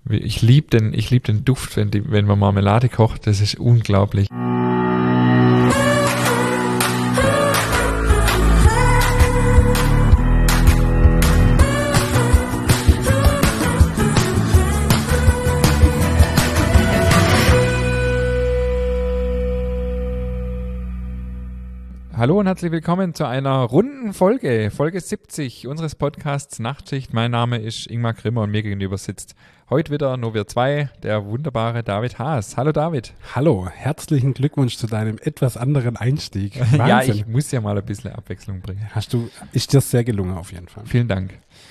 Ich lieb den Duft, wenn man Marmelade kocht, das ist unglaublich. Hallo und herzlich willkommen zu einer runden Folge 70 unseres Podcasts Nachtschicht. Mein Name ist Ingmar Grimmer und mir gegenüber sitzt heute wieder nur wir zwei, der wunderbare David Haas. Hallo David. Hallo, herzlichen Glückwunsch zu deinem etwas anderen Einstieg. Wahnsinn. Ja, ich muss ja mal ein bisschen Abwechslung bringen. Ist dir sehr gelungen auf jeden Fall. Vielen Dank.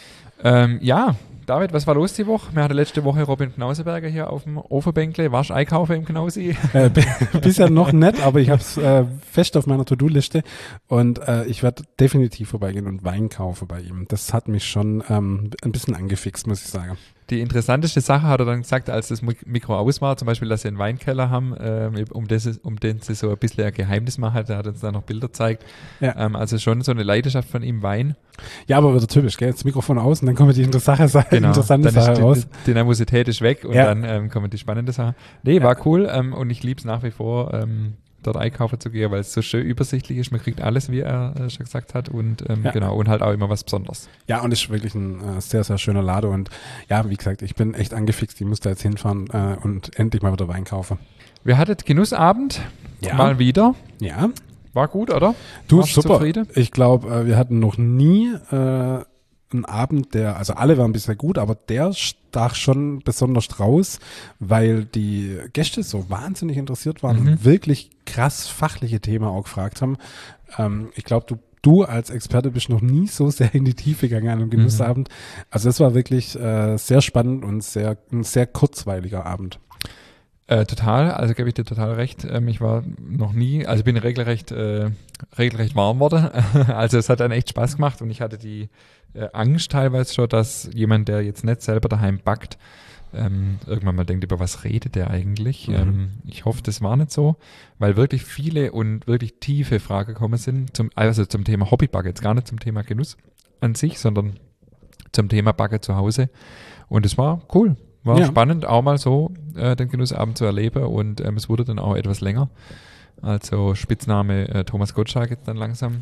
Ja, David, was war los die Woche? Wir hatten letzte Woche Robin Knauseberger hier auf dem Ofenbänkle. Warst du einkaufen im Knausi? Bisher noch nicht, aber ich habe es fest auf meiner To-Do-Liste und ich werde definitiv vorbeigehen und Wein kaufen bei ihm. Das hat mich schon ein bisschen angefixt, muss ich sagen. Die interessanteste Sache hat er dann gesagt, als das Mikro aus war, zum Beispiel, dass sie einen Weinkeller haben, um den sie so ein bisschen ein Geheimnis machen. Er hat uns da noch Bilder gezeigt. Ja. Also schon so eine Leidenschaft von ihm, Wein. Ja, aber wieder typisch, gell? Das Mikrofon aus und dann kommt die interessante Sache raus. Die Nervosität ist weg und dann kommen die spannende Sache. Nee, war cool und ich liebe es nach wie vor, dort einkaufen zu gehen, weil es so schön übersichtlich ist. Man kriegt alles, wie er schon gesagt hat und genau, und halt auch immer was Besonderes. Ja, und ist wirklich ein sehr, sehr schöner Laden und ja, wie gesagt, ich bin echt angefixt. Ich muss da jetzt hinfahren und endlich mal wieder Wein kaufen. Wir hatten Genussabend, mal wieder. Ja. War gut, oder? Du, super. Zufrieden? Ich glaube, wir hatten noch nie einen Abend, also alle waren bisher gut, aber der stach schon besonders raus, weil die Gäste so wahnsinnig interessiert waren und wirklich krass fachliche Themen auch gefragt haben. Ich glaube, du als Experte bist noch nie so sehr in die Tiefe gegangen an einem Genussabend. Also es war wirklich sehr spannend und ein sehr kurzweiliger Abend. Total, also gebe ich dir total recht. Ich war noch nie, also bin regelrecht warm worden. Also es hat dann echt Spaß gemacht und ich hatte die Angst teilweise schon, dass jemand, der jetzt nicht selber daheim backt, irgendwann mal denkt, über was redet der eigentlich? Ich hoffe, das war nicht so, weil wirklich viele und wirklich tiefe Fragen gekommen sind, zum Thema Hobbybacken, jetzt gar nicht zum Thema Genuss an sich, sondern zum Thema Backen zu Hause. Und es war cool. War spannend, auch mal so den Genussabend zu erleben und es wurde dann auch etwas länger. Also Spitzname Thomas Gottschalk jetzt dann langsam.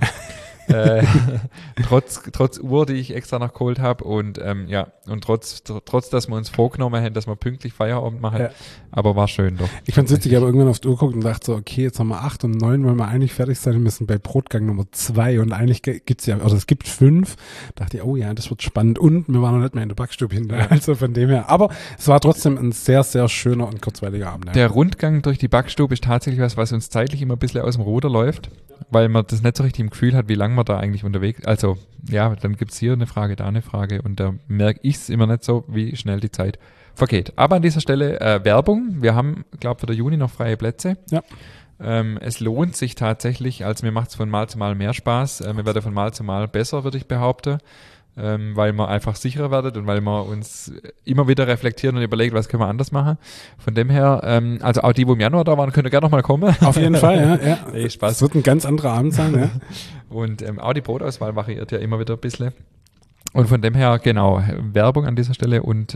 Trotz Uhr, die ich extra noch geholt habe und und trotz, dass wir uns vorgenommen haben, dass wir pünktlich Feierabend machen, aber war schön doch. Ich fand es witzig, ich habe irgendwann auf die Uhr geguckt und dachte so, okay, jetzt haben wir 8 und 9, weil wir eigentlich fertig sein müssen bei Brotgang Nummer 2 und eigentlich gibt's es gibt 5. Dachte ich, oh ja, das wird spannend und wir waren noch nicht mehr in der Backstube hinter, also von dem her. Aber es war trotzdem ein sehr, sehr schöner und kurzweiliger Abend. Ja. Der Rundgang durch die Backstube ist tatsächlich was uns zeitlich immer ein bisschen aus dem Ruder läuft, weil man das nicht so richtig im Gefühl hat, wie lange man da eigentlich unterwegs, also ja, dann gibt's hier eine Frage, da eine Frage und da merke ich es immer nicht so, wie schnell die Zeit vergeht. Aber an dieser Stelle Werbung, wir haben, glaube ich, für den Juni noch freie Plätze. Ja. Es lohnt sich tatsächlich, also mir macht es von Mal zu Mal mehr Spaß, mir wird von Mal zu Mal besser, würde ich behaupten, weil man einfach sicherer werdet und weil man uns immer wieder reflektieren und überlegt, was können wir anders machen. Von dem her, also auch die, die im Januar da waren, können gerne nochmal kommen. Auf jeden Fall, ja. Nee, Spaß. Es wird ein ganz anderer Abend sein, ja. Und auch die Brotauswahl variiert ja immer wieder ein bisschen. Und von dem her, genau, Werbung an dieser Stelle und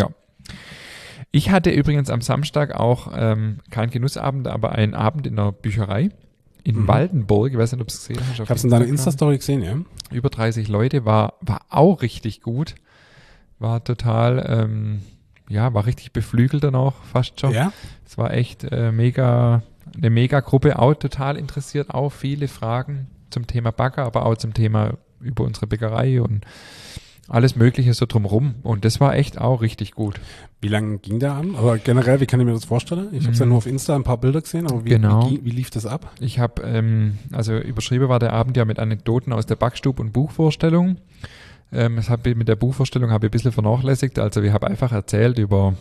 Ich hatte übrigens am Samstag auch keinen Genussabend, aber einen Abend in der Bücherei in Waldenburg. Ich weiß nicht, ob du es gesehen hast. Ich habe es in deiner Insta-Story gesehen, ja. Über 30 Leute, war auch richtig gut. War total, war richtig beflügelt dann auch fast schon. Ja. Es war echt eine mega Gruppe, auch total interessiert, auch viele Fragen zum Thema Backer, aber auch zum Thema über unsere Bäckerei und alles Mögliche so drumherum. Und das war echt auch richtig gut. Wie lange ging der Abend? Aber generell, wie kann ich mir das vorstellen? Ich habe es ja nur auf Insta ein paar Bilder gesehen, aber wie lief das ab? Ich habe, überschrieben war der Abend ja mit Anekdoten aus der Backstube und Buchvorstellung. Mit der Buchvorstellung habe ich ein bisschen vernachlässigt. Also ich habe einfach erzählt über,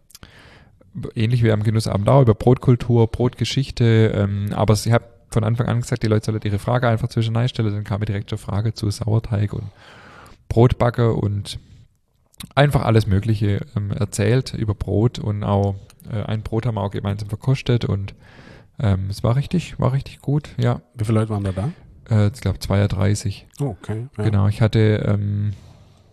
ähnlich wie am Genussabend auch, über Brotkultur, Brotgeschichte. Aber ich habe von Anfang an gesagt, die Leute sollen ihre Frage einfach zwischendurch stellen. Dann kam mir direkt zur Frage zu Sauerteig und Brotbacke und einfach alles Mögliche erzählt über Brot und auch ein Brot haben wir auch gemeinsam verkostet und es war richtig gut, ja. Wie viele Leute waren da? Ich glaube 32. Oh, okay. Ja. Genau, ich hatte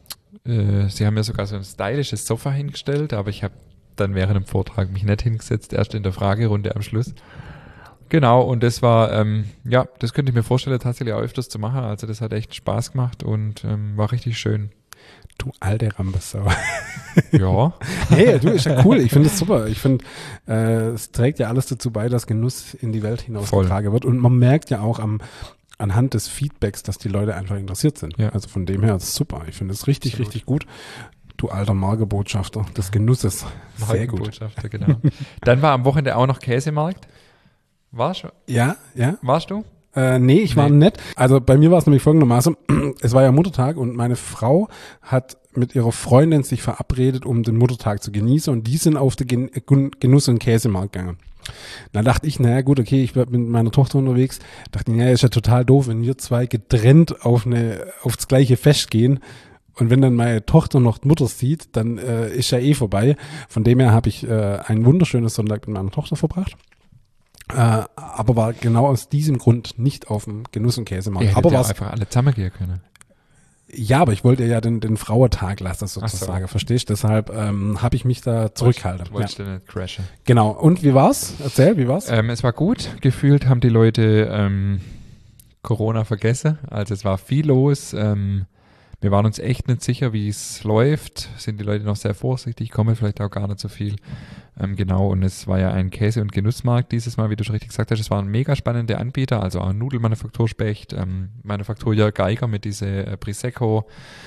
sie haben mir sogar so ein stylisches Sofa hingestellt, aber ich habe dann während dem Vortrag mich nicht hingesetzt, erst in der Fragerunde am Schluss. Genau, und das war, das könnte ich mir vorstellen, tatsächlich auch öfters zu machen. Also das hat echt Spaß gemacht und war richtig schön. Du alte Rambesau. Ja. Hey, du, ist ja cool. Ich finde es super. Ich finde, es trägt ja alles dazu bei, dass Genuss in die Welt hinausgetragen wird. Und man merkt ja auch anhand des Feedbacks, dass die Leute einfach interessiert sind. Ja. Also von dem her ist es super. Ich finde es richtig, richtig gut. Du alter Markenbotschafter des Genusses. Sehr gut. Markenbotschafter, genau. Dann war am Wochenende auch noch Käsemarkt. Warst du? Ja. Warst du? Nee, ich war nicht. Also bei mir war es nämlich folgendermaßen, es war ja Muttertag und meine Frau hat mit ihrer Freundin sich verabredet, um den Muttertag zu genießen und die sind auf den Genuss- und Käsemarkt gegangen. Dann dachte ich, naja gut, okay, ich bin mit meiner Tochter unterwegs, dachte ich, naja, ist ja total doof, wenn wir zwei getrennt aufs gleiche Fest gehen und wenn dann meine Tochter noch Mutter sieht, dann ist ja vorbei. Von dem her habe ich ein wunderschönes Sonntag mit meiner Tochter verbracht. Aber war genau aus diesem Grund nicht auf dem Genuss- und Käsemarkt. Aber war einfach alle zusammengehen können. Ja, aber ich wollte ja den Frauentag lassen sozusagen, verstehst du? Deshalb habe ich mich da zurückgehalten. Wolltest du nicht crashen. Genau. Und wie war's? Erzähl, wie war's? Es war gut. Gefühlt haben die Leute Corona vergessen. Also es war viel los. Wir waren uns echt nicht sicher, wie es läuft. Sind die Leute noch sehr vorsichtig, kommen vielleicht auch gar nicht so viel. Genau, und es war ja ein Käse- und Genussmarkt dieses Mal, wie du schon richtig gesagt hast. Es waren mega spannende Anbieter, also auch Nudelmanufaktur Specht, Manufaktur Jörg Geiger mit diese Prisecco,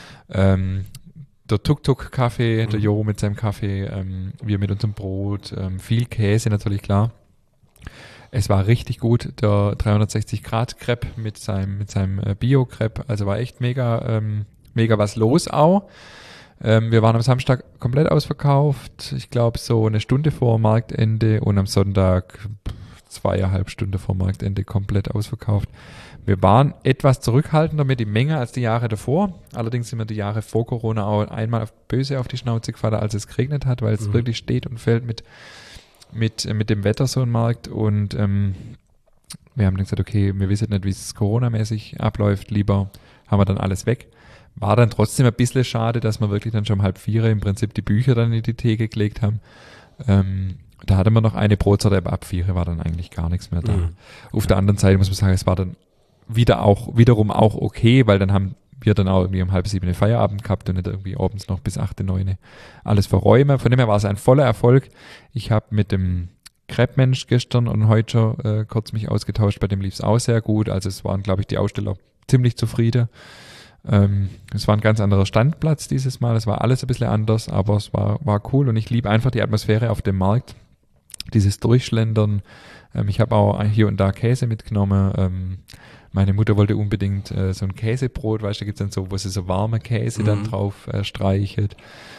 der Tuk-Tuk-Kaffee, der Jo mit seinem Kaffee, wir mit unserem Brot, viel Käse natürlich, klar. Es war richtig gut, der 360-Grad-Crepe mit seinem Bio-Crepe, also war echt mega was los auch. Wir waren am Samstag komplett ausverkauft, ich glaube so eine Stunde vor Marktende und am Sonntag 2,5 Stunden vor Marktende komplett ausverkauft. Wir waren etwas zurückhaltender mit der Menge als die Jahre davor, allerdings sind wir die Jahre vor Corona auch einmal böse auf die Schnauze gefallen, als es geregnet hat, weil es wirklich steht und fällt mit dem Wetter so ein Markt und wir haben dann gesagt, okay, wir wissen nicht, wie es Corona-mäßig abläuft, lieber haben wir dann alles weg. War dann trotzdem ein bisschen schade, dass wir wirklich dann schon um 3:30 im Prinzip die Bücher dann in die Theke gelegt haben. Da hatten wir noch eine Brotzeit, aber ab 4 war dann eigentlich gar nichts mehr da. Auf der anderen Seite muss man sagen, es war dann wiederum auch okay, weil dann haben wir dann auch irgendwie um 6:30 Feierabend gehabt und nicht irgendwie abends noch bis 8, 9 alles verräumen. Von dem her war es ein voller Erfolg. Ich habe mit dem Crepe-Mensch gestern und heute schon kurz mich ausgetauscht, bei dem lief es auch sehr gut. Also es waren, glaube ich, die Aussteller ziemlich zufrieden. Es war ein ganz anderer Standplatz dieses Mal, es war alles ein bisschen anders, aber es war cool und ich liebe einfach die Atmosphäre auf dem Markt, dieses Durchschlendern. Ich habe auch hier und da Käse mitgenommen. Meine Mutter wollte unbedingt so ein Käsebrot, weißt du, da gibt es dann so, wo sie so warme Käse dann drauf streichelt.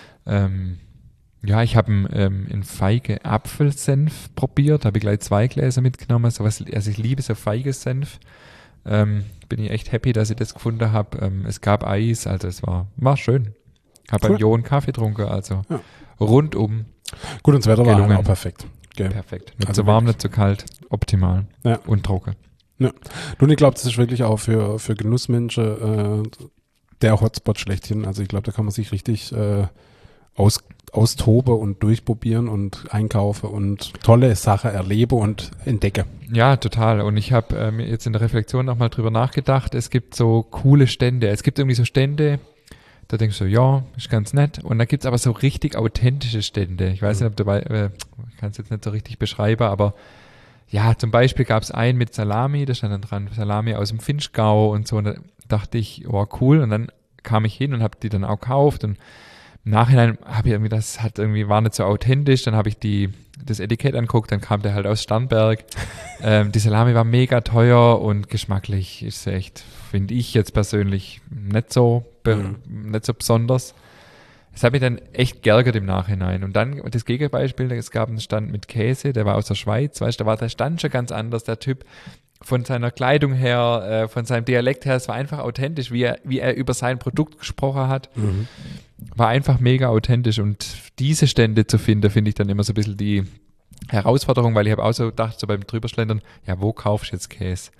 Ich habe einen feige Apfelsenf probiert, habe ich gleich 2 Gläser mitgenommen. Also ich liebe so feiges Senf. Bin ich echt happy, dass ich das gefunden habe. Es gab Eis, also es war schön. Habe beim Jo einen Kaffee getrunken, also rundum. Gut, und das Wetter war gelungen. auch perfekt. Okay. Perfekt. Nicht zu warm, nicht zu kalt, optimal und trocken. Ja. Und ich glaube, das ist wirklich auch für Genussmenschen der Hotspot schlechthin. Also ich glaube, da kann man sich richtig austoben und durchprobieren und einkaufen und tolle Sachen erleben und entdecken. Ja, total. Und ich habe mir jetzt in der Reflexion nochmal drüber nachgedacht, es gibt so coole Stände. Es gibt irgendwie so Stände, da denkst du, ja, ist ganz nett. Und da gibt's aber so richtig authentische Stände. Ich weiß nicht, ob du kann es jetzt nicht so richtig beschreiben, aber ja, zum Beispiel gab's einen mit Salami, da stand dann dran, Salami aus dem Vinschgau und so. Und da dachte ich, oh cool. Und dann kam ich hin und habe die dann auch gekauft und im Nachhinein habe ich irgendwie, war nicht so authentisch, dann habe ich das Etikett angeguckt, dann kam der halt aus Starnberg. Die Salami war mega teuer und geschmacklich ist echt, finde ich jetzt persönlich nicht so besonders. Es hat mich dann echt geärgert im Nachhinein. Und dann das Gegenbeispiel, es gab einen Stand mit Käse, der war aus der Schweiz, weißt du, da war der Stand schon ganz anders, der Typ von seiner Kleidung her, von seinem Dialekt her, es war einfach authentisch, wie er über sein Produkt gesprochen hat. War einfach mega authentisch und diese Stände zu finden, finde ich dann immer so ein bisschen die Herausforderung, weil ich habe auch so gedacht, so beim Drüberschlendern, ja, wo kaufst du jetzt Käse?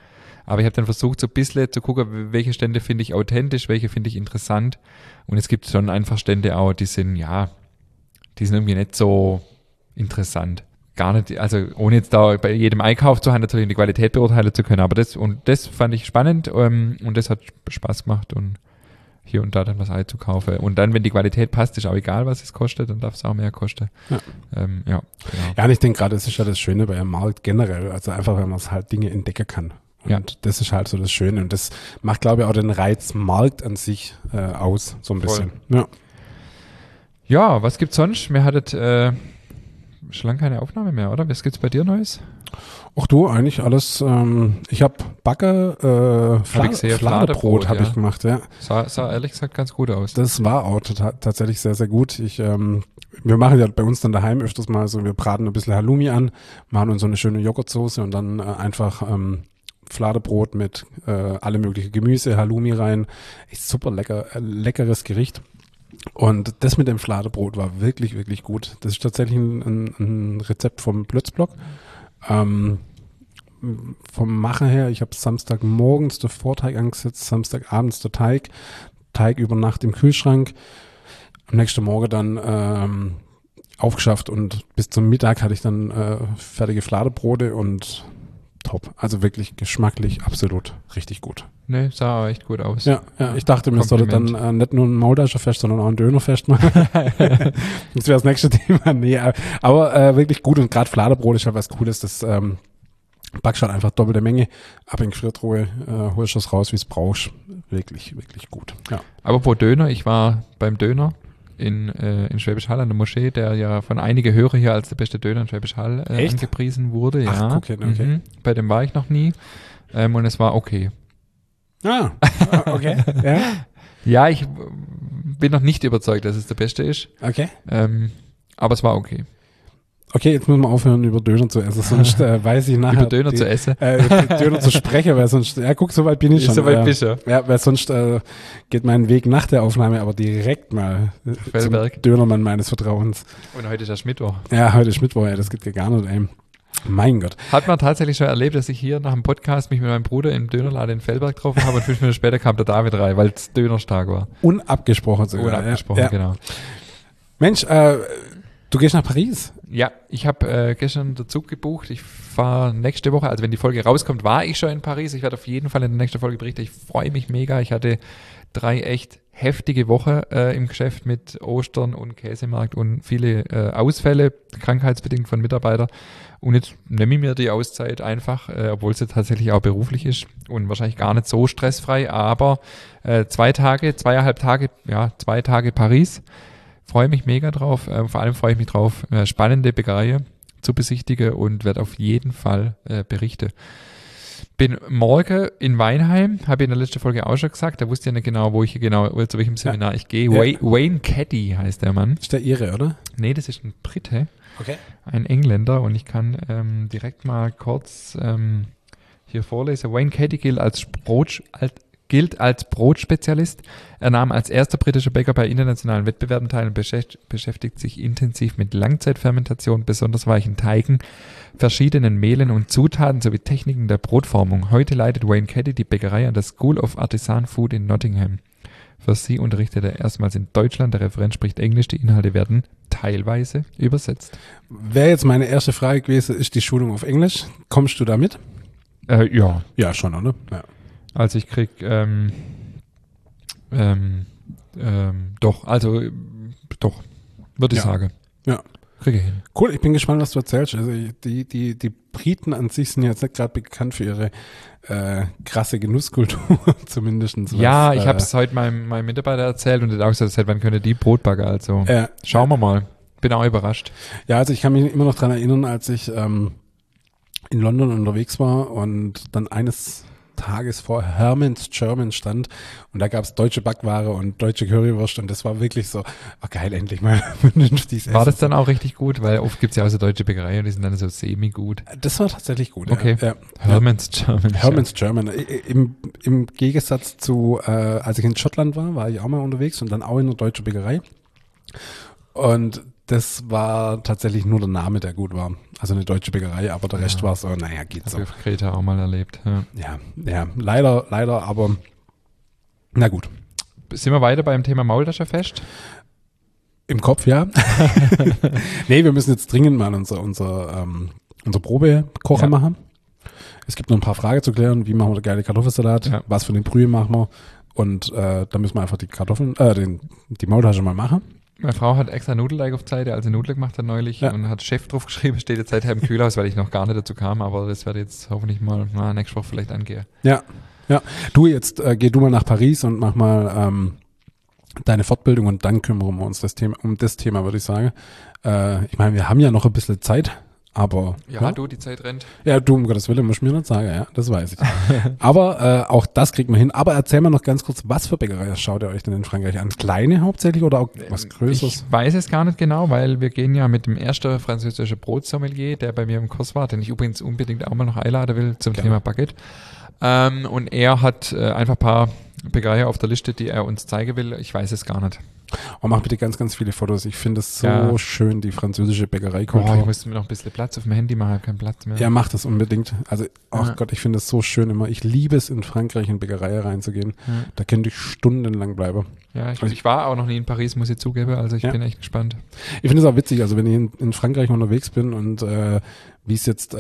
Aber ich habe dann versucht, so ein bisschen zu gucken, welche Stände finde ich authentisch, welche finde ich interessant. Und es gibt schon einfach Stände auch, die sind irgendwie nicht so interessant. Gar nicht, also ohne jetzt da bei jedem Einkauf zu haben, natürlich die Qualität beurteilen zu können. Aber das fand ich spannend und das hat Spaß gemacht und hier und da dann was einzukaufen. Und dann, wenn die Qualität passt, ist auch egal, was es kostet, dann darf es auch mehr kosten. Ja. Genau. Ja, und ich denke gerade, das ist ja das Schöne bei einem Markt generell. Also einfach, wenn man es halt Dinge entdecken kann. Und das ist halt so das Schöne. Und das macht, glaube ich, auch den Reiz Markt an sich aus, so ein bisschen. Ja, was gibt's sonst? Wir hattet schon lange keine Aufnahme mehr, oder? Was gibt's bei dir Neues? Ach du, eigentlich alles. Ich habe Fladebrot habe ich gemacht, ja. Sah ehrlich gesagt ganz gut aus. Das war auch tatsächlich sehr, sehr gut. Wir machen ja bei uns dann daheim öfters mal so, wir braten ein bisschen Halloumi an, machen uns so eine schöne Joghurtsoße und dann einfach Fladebrot mit alle möglichen Gemüse, Halloumi rein. Ist super leckeres Gericht. Und das mit dem Fladebrot war wirklich, wirklich gut. Das ist tatsächlich ein Rezept vom Blötzblock. Vom Machen her, ich habe Samstagmorgens den Vorteig angesetzt, Samstagabends der Teig über Nacht im Kühlschrank, am nächsten Morgen dann aufgeschafft und bis zum Mittag hatte ich dann fertige Fladebrote und top. Also wirklich geschmacklich absolut richtig gut. Ne, sah echt gut aus. Ja, ich dachte, mir sollte dann nicht nur ein Maultaschenfest, sondern auch ein Dönerfest machen. Das wäre das nächste Thema. Nee, aber wirklich gut und gerade Fladebrot ist halt was Cooles, das backst halt einfach doppelte Menge, ab in die Gefriertruhe, holst das raus, wie es brauchst. Wirklich, wirklich gut. Ja. Aber pro Döner, ich war beim Döner in Schwäbisch Hall an der Moschee, der ja von einigen Hörer hier als der beste Döner in Schwäbisch Hall angepriesen wurde. Ach, ja. okay. Bei dem war ich noch nie und es war okay. Ah, okay. Ja. Ja, ich bin noch nicht überzeugt, dass es der beste ist. Okay. Aber es war okay. Okay, jetzt müssen wir aufhören, über Döner zu essen, sonst weiß ich nachher. Über Döner zu essen? Döner zu sprechen, weil sonst, guck, so weit bin ich schon. So weit bist du. Ja, weil sonst geht mein Weg nach der Aufnahme aber direkt mal zum Dönermann meines Vertrauens. Und heute ist ja Mittwoch. Ja, heute ist Mittwoch, das geht gar nicht, ey. Mein Gott. Hat man tatsächlich schon erlebt, dass ich hier nach dem Podcast mich mit meinem Bruder im Dönerladen in Fellberg getroffen habe und 5 Minuten später kam der David rein, weil es Dönerstag war. Unabgesprochen sogar. Unabgesprochen, genau. Mensch, du gehst nach Paris? Ja, ich habe gestern den Zug gebucht. Ich fahre nächste Woche, also wenn die Folge rauskommt, war ich schon in Paris. Ich werde auf jeden Fall in der nächsten Folge berichten. Ich freue mich mega. Ich hatte 3 echt heftige Wochen im Geschäft mit Ostern und Käsemarkt und viele Ausfälle, krankheitsbedingt von Mitarbeitern. Und jetzt nehme ich mir die Auszeit einfach, obwohl sie tatsächlich auch beruflich ist und wahrscheinlich gar nicht so stressfrei, aber 2 Tage, 2 Tage Paris. Freue mich mega drauf. Vor allem freue ich mich drauf, spannende Bäckereien zu besichtigen und werde auf jeden Fall berichten. Bin morgen in Weinheim, habe ich in der letzten Folge auch schon gesagt, da wusste ich ja nicht genau, zu welchem Seminar ich gehe. Ja. Wayne Caddy heißt der Mann. Ist der Ihre, oder? Nee, das ist ein Brite. Okay. Ein Engländer und ich kann direkt mal kurz hier vorlesen. Wayne Caddy gilt als Brotspezialist. Er nahm als erster britischer Bäcker bei internationalen Wettbewerben teil und beschäftigt sich intensiv mit Langzeitfermentation, besonders weichen Teigen, verschiedenen Mehlen und Zutaten sowie Techniken der Brotformung. Heute leitet Wayne Caddy die Bäckerei an der School of Artisan Food in Nottingham. Für sie unterrichtet er erstmals in Deutschland. Der Referent spricht Englisch. Die Inhalte werden teilweise übersetzt. Wäre jetzt meine erste Frage gewesen, ist die Schulung auf Englisch? Kommst du da mit? Ja. Ja, schon, oder? Ja. Also ich krieg doch, würde ich sagen. Ja. Kriege ich hin. Cool, ich bin gespannt, was du erzählst. Also die Briten an sich sind jetzt nicht gerade bekannt für ihre krasse Genusskultur, zumindest. Ja, ich habe es heute meinem Mitarbeiter erzählt und er hat auch gesagt, seit wann können die Brotbacker, also schauen wir mal. Bin auch überrascht. Ja, also ich kann mich immer noch dran erinnern, als ich in London unterwegs war und dann eines Tages vor Herman's German stand und da gab es deutsche Backware und deutsche Currywurst und das war wirklich so, geil, endlich mal vernünftiges Essen. War das dann auch richtig gut? Weil oft gibt es ja auch so deutsche Bäckereien und die sind dann so semi-gut. Das war tatsächlich gut. Okay. Ja. Herman's German. Herman's German. Im Gegensatz zu, als ich in Schottland war ich auch mal unterwegs und dann auch in einer deutschen Bäckerei. Und Das war tatsächlich nur der Name, der gut war. Also eine deutsche Bäckerei, aber der Rest war so, naja, geht so. Habe ich auf Kreta auch mal erlebt. Ja, leider, aber na gut. Sind wir weiter beim Thema Maultaschenfest? Im Kopf, ja. Nee, wir müssen jetzt dringend mal unser Probekocher machen. Es gibt noch ein paar Fragen zu klären. Wie machen wir den geile Kartoffelsalat? Ja. Was für eine Brühe machen wir? Und da müssen wir einfach die Maultasche mal machen. Meine Frau hat extra Nudelteig auf die Seite, also Nudeln gemacht hat neulich und hat Chef drauf geschrieben, steht jetzt seither im Kühlhaus, weil ich noch gar nicht dazu kam, aber das werde ich jetzt hoffentlich mal nächste Woche vielleicht angehen. Ja. Du jetzt, geh du mal nach Paris und mach mal deine Fortbildung und dann kümmern wir uns um das Thema, würde ich sagen. Ich meine, wir haben ja noch ein bisschen Zeit, aber... Ja, du, die Zeit rennt. Ja, du, um Gottes Willen, musst du mir nicht sagen, ja, das weiß ich. Aber auch das kriegt man hin. Aber erzähl mal noch ganz kurz, was für Bäckerei schaut ihr euch denn in Frankreich an? Kleine hauptsächlich oder auch was Größeres? Ich weiß es gar nicht genau, weil wir gehen ja mit dem ersten französischen Brotsommelier, der bei mir im Kurs war, den ich übrigens unbedingt auch mal noch einladen will zum Thema Baguette. Und er hat einfach ein paar Bäckereien auf der Liste, die er uns zeigen will. Ich weiß es gar nicht. Oh, mach bitte ganz, ganz viele Fotos. Ich finde es so schön, die französische Bäckereikultur. Ich müsste mir noch ein bisschen Platz auf dem Handy machen, ich habe keinen Platz mehr. Ja, mach das unbedingt. Also, Gott, ich finde es so schön immer. Ich liebe es, in Frankreich in Bäckereien reinzugehen. Ja. Da könnte ich stundenlang bleiben. Ja, ich war auch noch nie in Paris, muss ich zugeben. Also ich bin echt gespannt. Ich finde es auch witzig, also wenn ich in Frankreich unterwegs bin und wie es jetzt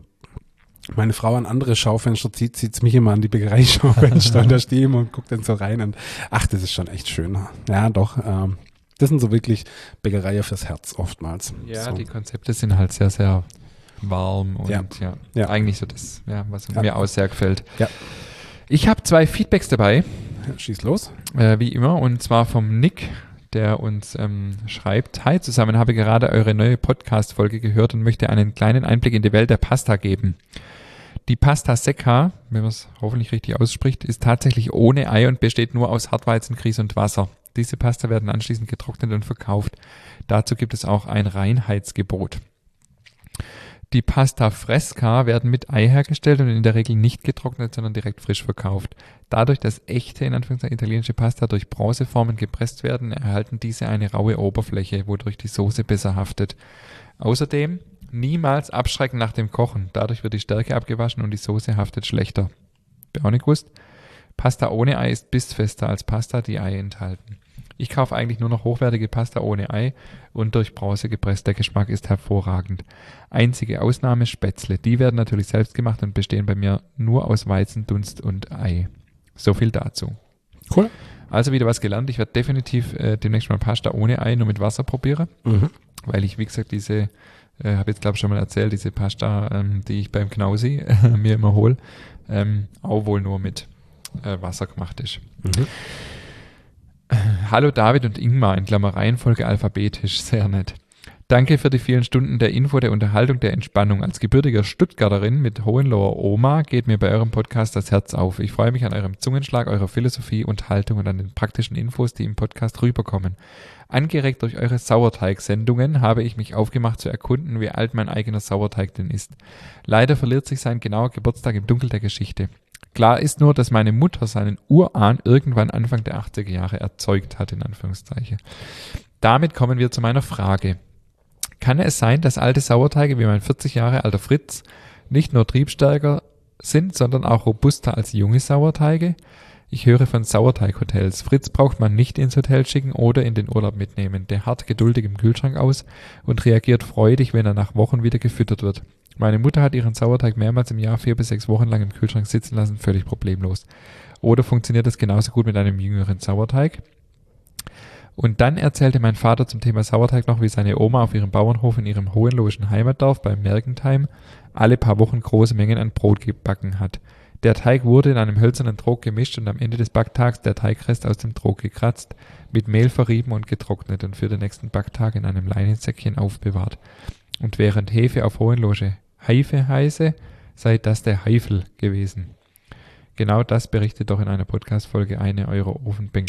meine Frau an andere Schaufenster zieht es mich immer an die Bäckerei-Schaufenster und da stehe ich immer und gucke dann so rein und das ist schon echt schön. Ja, doch. Das sind so wirklich Bäckereien fürs Herz oftmals. Ja, so. Die Konzepte sind halt sehr, sehr warm und eigentlich so das, was mir auch sehr gefällt. Ja. Ich habe 2 Feedbacks dabei. Ja, schieß los. Wie immer, und zwar vom Nick, der uns schreibt: Hi zusammen, habe gerade eure neue Podcast-Folge gehört und möchte einen kleinen Einblick in die Welt der Pasta geben. Die Pasta Secca, wenn man es hoffentlich richtig ausspricht, ist tatsächlich ohne Ei und besteht nur aus Hartweizen, Grieß und Wasser. Diese Pasta werden anschließend getrocknet und verkauft. Dazu gibt es auch ein Reinheitsgebot. Die Pasta Fresca werden mit Ei hergestellt und in der Regel nicht getrocknet, sondern direkt frisch verkauft. Dadurch, dass echte, in Anführungszeichen italienische Pasta durch Bronzeformen gepresst werden, erhalten diese eine raue Oberfläche, wodurch die Soße besser haftet. Außerdem niemals abschrecken nach dem Kochen. Dadurch wird die Stärke abgewaschen und die Soße haftet schlechter. Hab ich auch nicht gewusst. Pasta ohne Ei ist bissfester als Pasta, die Ei enthalten. Ich kaufe eigentlich nur noch hochwertige Pasta ohne Ei und durch Bronze gepresst. Der Geschmack ist hervorragend. Einzige Ausnahme Spätzle. Die werden natürlich selbst gemacht und bestehen bei mir nur aus Weizen, Dunst und Ei. So viel dazu. Cool. Also wieder was gelernt. Ich werde definitiv demnächst mal Pasta ohne Ei nur mit Wasser probieren, weil ich, wie gesagt, habe jetzt glaube ich schon mal erzählt, diese Pasta, die ich beim Knausi mir immer hole, auch wohl nur mit Wasser gemacht ist. Hallo David und Ingmar, in Reihenfolge alphabetisch, sehr nett. Danke für die vielen Stunden der Info, der Unterhaltung, der Entspannung. Als gebürtiger Stuttgarterin mit Hohenloher Oma geht mir bei eurem Podcast das Herz auf. Ich freue mich an eurem Zungenschlag, eurer Philosophie und Haltung und an den praktischen Infos, die im Podcast rüberkommen. Angeregt durch eure Sauerteig-Sendungen habe ich mich aufgemacht zu erkunden, wie alt mein eigener Sauerteig denn ist. Leider verliert sich sein genauer Geburtstag im Dunkel der Geschichte. Klar ist nur, dass meine Mutter seinen Urahn irgendwann Anfang der 80er Jahre erzeugt hat, in Anführungszeichen. Damit kommen wir zu meiner Frage. Kann es sein, dass alte Sauerteige wie mein 40 Jahre alter Fritz nicht nur triebstärker sind, sondern auch robuster als junge Sauerteige? Ich höre von Sauerteighotels. Fritz braucht man nicht ins Hotel schicken oder in den Urlaub mitnehmen. Der harrt geduldig im Kühlschrank aus und reagiert freudig, wenn er nach Wochen wieder gefüttert wird. Meine Mutter hat ihren Sauerteig mehrmals im Jahr 4 bis 6 Wochen lang im Kühlschrank sitzen lassen, völlig problemlos. Oder funktioniert das genauso gut mit einem jüngeren Sauerteig? Und dann erzählte mein Vater zum Thema Sauerteig noch, wie seine Oma auf ihrem Bauernhof in ihrem hohenlohischen Heimatdorf bei Mergentheim alle paar Wochen große Mengen an Brot gebacken hat. Der Teig wurde in einem hölzernen Trog gemischt und am Ende des Backtags der Teigrest aus dem Trog gekratzt, mit Mehl verrieben und getrocknet und für den nächsten Backtag in einem Leinensäckchen aufbewahrt. Und während Hefe auf Hohenlohe Heife heiße, sei das der Heifel gewesen. Genau das berichtet doch in einer Podcast-Folge eine eurer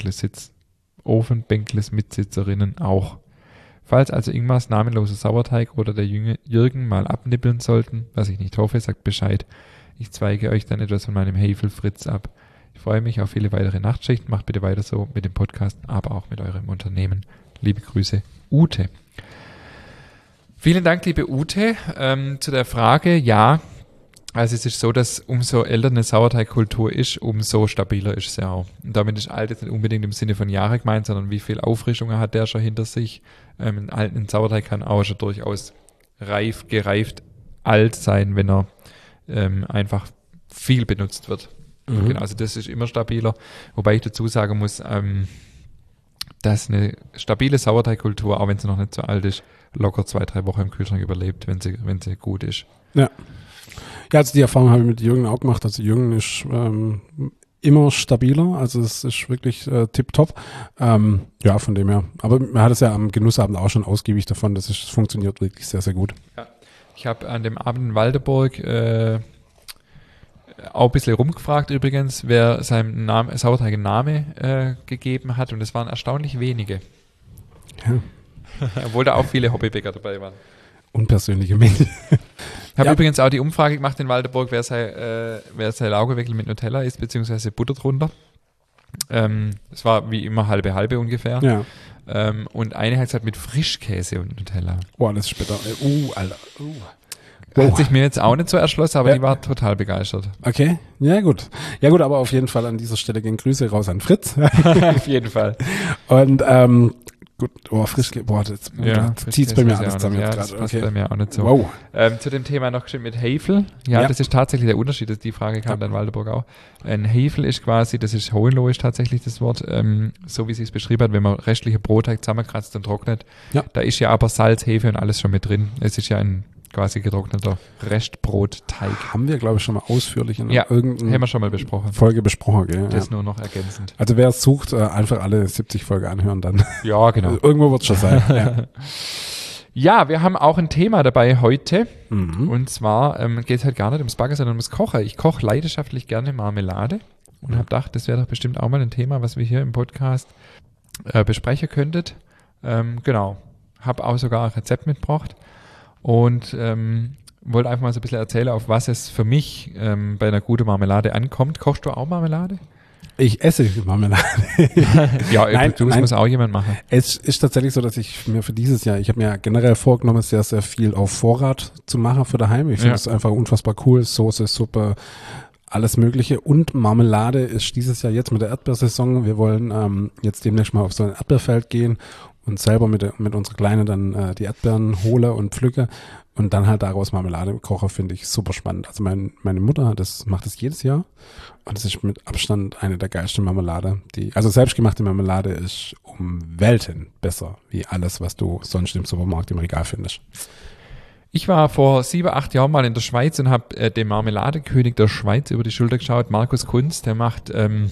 Ofenbänkles-Mitsitzerinnen auch. Falls also Ingmars namenloser Sauerteig oder der Jürgen mal abnippeln sollten, was ich nicht hoffe, sagt Bescheid. Ich zweige euch dann etwas von meinem Heifel-Fritz ab. Ich freue mich auf viele weitere Nachtschichten. Macht bitte weiter so mit dem Podcast, aber auch mit eurem Unternehmen. Liebe Grüße, Ute. Vielen Dank, liebe Ute. Zu der Frage, ja, also es ist so, dass umso älter eine Sauerteigkultur ist, umso stabiler ist sie auch. Und damit ist alt jetzt nicht unbedingt im Sinne von Jahre gemeint, sondern wie viel Auffrischung hat der schon hinter sich. Ein Sauerteig kann auch schon durchaus gereift alt sein, wenn er einfach viel benutzt wird. Genau, also das ist immer stabiler. Wobei ich dazu sagen muss, dass eine stabile Sauerteigkultur, auch wenn sie noch nicht so alt ist, locker 2-3 Wochen im Kühlschrank überlebt, wenn sie gut ist. Ja. Ja, also die Erfahrung habe ich mit Jürgen auch gemacht. Also Jürgen ist immer stabiler, also es ist wirklich tipptopp. Ja, von dem her. Aber man hat es ja am Genussabend auch schon ausgiebig davon, das funktioniert wirklich sehr, sehr gut. Ja. Ich habe an dem Abend in Waldeburg auch ein bisschen rumgefragt übrigens, wer seinem Sauerteig einen Namen gegeben hat, und es waren erstaunlich wenige. Ja. Obwohl da auch viele Hobbybäcker dabei waren. Unpersönliche Menschen. Ich habe übrigens auch die Umfrage gemacht in Waldeburg, wer sein Laugenwickel mit Nutella isst, beziehungsweise Butter drunter. Es war wie immer halbe ungefähr. Ja. Und eine hat gesagt mit Frischkäse und Nutella. Oh, das ist später. Alter. Hat sich mir jetzt auch nicht so erschlossen, aber die war total begeistert. Okay, ja gut. Ja gut, aber auf jeden Fall an dieser Stelle gehen Grüße raus an Fritz. Auf jeden Fall. Und gut, Frischkäse, das zieht bei mir alles zusammen jetzt das gerade. passt Okay. bei mir auch nicht so. Wow. Zu dem Thema noch geschrieben mit Hefe. Ja, das ist tatsächlich der Unterschied. Die Frage kam dann Waldeburg auch. Ein Hefe ist quasi, das ist Hohenlohe ist tatsächlich das Wort, so wie sie es beschrieben hat, wenn man restliche Brotteig zusammenkratzt und trocknet. Ja. Da ist ja aber Salz, Hefe und alles schon mit drin. Es ist ja ein quasi getrockneter Restbrotteig. Haben wir, glaube ich, schon mal ausführlich in irgendeiner haben wir schon mal besprochen. Folge besprochen. Gell? Das nur noch ergänzend. Also wer es sucht, einfach alle 70 Folgen anhören dann. Ja, genau. Irgendwo wird es schon sein. Ja. Ja, wir haben auch ein Thema dabei heute. Und zwar geht es halt gar nicht ums Backen, sondern ums Kochen. Ich koche leidenschaftlich gerne Marmelade und habe gedacht, das wäre doch bestimmt auch mal ein Thema, was wir hier im Podcast besprechen könntet. Genau. Habe auch sogar ein Rezept mitgebracht. Und wollte einfach mal so ein bisschen erzählen, auf was es für mich bei einer guten Marmelade ankommt. Kochst du auch Marmelade? Ich esse Marmelade. Ja, nein, muss auch jemand machen. Es ist tatsächlich so, dass ich mir für dieses Jahr, ich habe mir generell vorgenommen, sehr, sehr viel auf Vorrat zu machen für daheim. Ich finde es einfach unfassbar cool. Soße, Suppe, alles Mögliche. Und Marmelade ist dieses Jahr jetzt mit der Erdbeersaison. Wir wollen jetzt demnächst mal auf so ein Erdbeerfeld gehen und selber mit unserer Kleinen dann die Erdbeeren hole und pflücke und dann halt daraus Marmelade koche, finde ich super spannend. Also meine Mutter macht das jedes Jahr und das ist mit Abstand eine der geilsten Marmelade. Also selbstgemachte Marmelade ist um Welten besser wie alles, was du sonst im Supermarkt im Regal findest. Ich war vor 7-8 Jahren mal in der Schweiz und habe den Marmeladekönig der Schweiz über die Schulter geschaut, Markus Kunz, der macht,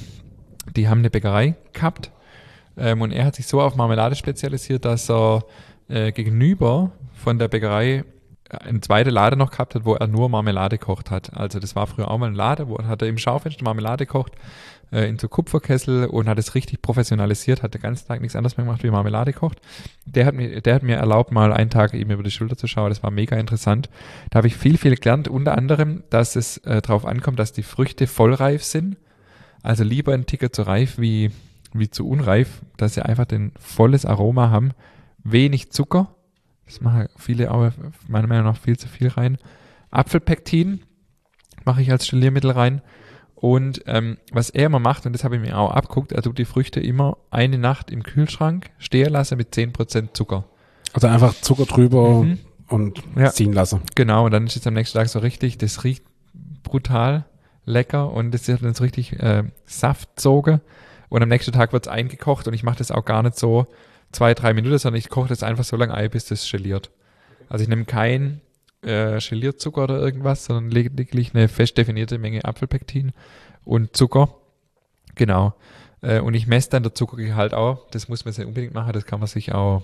die haben eine Bäckerei gehabt. Und er hat sich so auf Marmelade spezialisiert, dass er gegenüber von der Bäckerei eine zweite Lade noch gehabt hat, wo er nur Marmelade gekocht hat. Also das war früher auch mal ein Lade, wo er im Schaufenster Marmelade gekocht, in so Kupferkessel und hat es richtig professionalisiert, hat den ganzen Tag nichts anderes mehr gemacht wie Marmelade gekocht. Der hat mir erlaubt, mal einen Tag ihm über die Schulter zu schauen. Das war mega interessant. Da habe ich viel gelernt, unter anderem, dass es darauf ankommt, dass die Früchte vollreif sind. Also lieber ein Ticker zu reif wie zu unreif, dass sie einfach ein volles Aroma haben. Wenig Zucker, das machen viele auch meiner Meinung nach viel zu viel rein. Apfelpektin mache ich als Stiliermittel rein. Und was er immer macht, und das habe ich mir auch abgeguckt, er tut die Früchte immer eine Nacht im Kühlschrank stehen lassen mit 10% Zucker. Also einfach Zucker drüber und ziehen lassen. Genau, und dann ist es am nächsten Tag so richtig, das riecht brutal lecker und das ist dann so richtig Saftsoge. Und am nächsten Tag wird es eingekocht und ich mache das auch gar nicht so 2-3 Minuten, sondern ich koche das einfach so lange ein, bis das geliert. Also ich nehme kein Gelierzucker oder irgendwas, sondern lediglich eine fest definierte Menge Apfelpektin und Zucker. Genau. Und ich messe dann der Zuckergehalt auch. Das muss man nicht unbedingt machen, das kann man sich auch,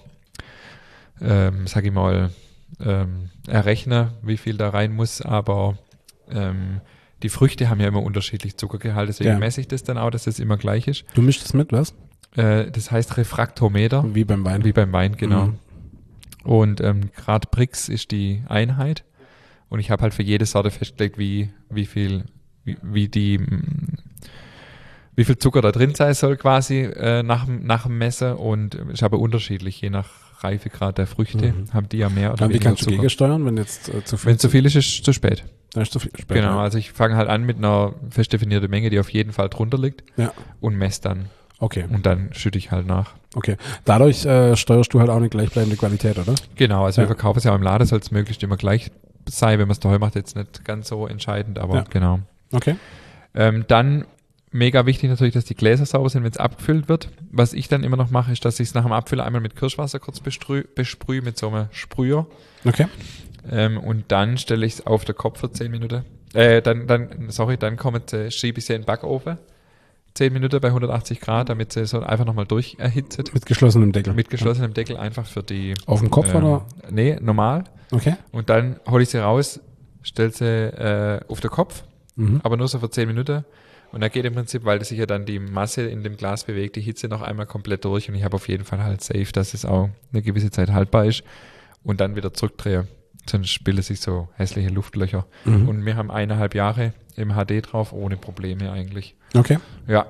sag ich mal, errechnen, wie viel da rein muss, aber die Früchte haben ja immer unterschiedlich Zuckergehalt, deswegen messe ich das dann auch, dass das immer gleich ist. Du mischst das mit, was? Das heißt Refraktometer. Wie beim Wein. Wie beim Wein, genau. Und Grad Brix ist die Einheit. Und ich habe halt für jede Sorte festgelegt, wie viel Zucker da drin sein soll quasi nach dem Messen. Und ist aber unterschiedlich, je nach Reifegrad der Früchte, haben die ja mehr oder Dann, wie weniger kannst du Zucker. gegensteuern, wenn jetzt zu viel Wenn zu viel ist, ist es zu spät. dann ist zu viel später. Genau, also ich fange halt an mit einer fest definierten Menge, die auf jeden Fall drunter liegt Ja, und messe dann. okay. Und dann schütte ich halt nach. Okay. Dadurch steuerst du halt auch eine gleichbleibende Qualität, oder? Genau, also Ja. wir verkaufen es ja auch im Laden, soll es möglichst immer gleich sein. Wenn man es daheim macht, jetzt nicht ganz so entscheidend, aber Ja. genau. Okay. Dann mega wichtig natürlich, dass die Gläser sauber sind, wenn es abgefüllt wird. Was ich dann immer noch mache, ist, dass ich es nach dem Abfüllen einmal mit Kirschwasser kurz besprühe mit so einem Sprüher. Okay. Und dann stelle ich es auf den Kopf für 10 Minuten. Dann schiebe ich sie in den Backofen. 10 Minuten bei 180 Grad, damit sie so einfach nochmal durcherhitzt. Mit geschlossenem Deckel. Mit geschlossenem Deckel einfach für die... Auf dem Kopf oder? Nee, normal. Okay. Und dann hole ich sie raus, stelle sie auf den Kopf, Mhm. aber nur so für 10 Minuten. Und da geht im Prinzip, weil sich ja dann die Masse in dem Glas bewegt, die Hitze noch einmal komplett durch. Und ich habe auf jeden Fall halt safe, dass es auch eine gewisse Zeit haltbar ist. Und dann wieder zurückdrehe. Sonst bilden sich so hässliche Luftlöcher. Mhm. Und wir haben 1,5 Jahre im HD drauf, ohne Probleme eigentlich. Okay. Ja.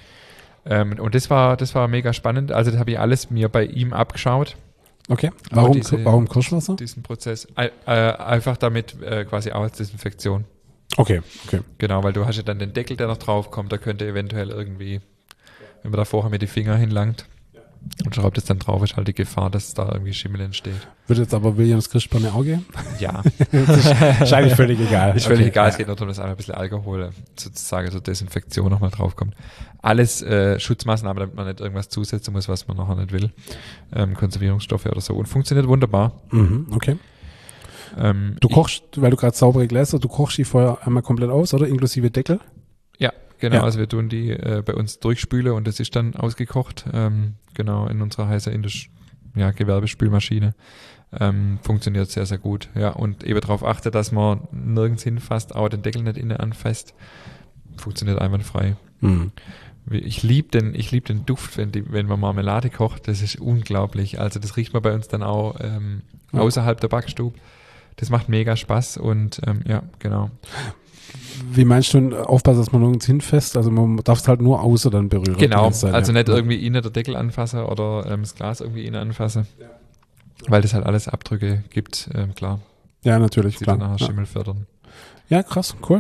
Und das war mega spannend. Also das habe ich alles mir bei ihm abgeschaut. Okay. Aber Warum Kirschwasser? Diesen Prozess. Einfach damit quasi auch als Desinfektion. Okay. Okay. Genau, weil du hast ja dann den Deckel, der noch drauf kommt. Da könnte eventuell irgendwie, wenn man da vorher mit die Finger hinlangt und schraubt es dann drauf, ist halt die Gefahr, dass da irgendwie Schimmel entsteht. Würde jetzt aber Williams Christbanne auch gehen? Ja. Das ist wahrscheinlich völlig egal. Ist völlig Okay. egal, es Ja. geht nur darum, dass einfach ein bisschen Alkohol sozusagen zur Desinfektion nochmal draufkommt. Alles Schutzmaßnahmen, damit man nicht irgendwas zusetzen muss, was man nachher nicht will. Konservierungsstoffe oder so. Und funktioniert wunderbar. Mhm. Okay. Du kochst, weil du gerade saubere Gläser, du kochst die vorher einmal komplett aus, oder? Inklusive Deckel? Ja, genau. Ja. Also wir tun die bei uns durchspülen und das ist dann ausgekocht. Genau, in unserer heißer Gewerbespülmaschine. Funktioniert sehr, sehr gut. Ja, und eben darauf achte, dass man nirgends hinfasst, aber den Deckel nicht innen anfasst. Funktioniert einwandfrei. Mhm. Ich liebe den Duft, wenn man Marmelade kocht. Das ist unglaublich. Also das riecht man bei uns dann auch außerhalb der Backstube. Das macht mega Spaß und ja, genau. Wie meinst du, aufpassen, dass man nirgends hinfasst? Also man darf es halt nur außer dann berühren. Genau, Die ganze Zeit, also ja. nicht irgendwie innen der Deckel anfassen oder das Glas irgendwie innen anfassen. Weil das halt alles Abdrücke gibt, klar. Ja, natürlich, Die klar. dann nachher Ja. Schimmel fördern. Ja, krass, cool.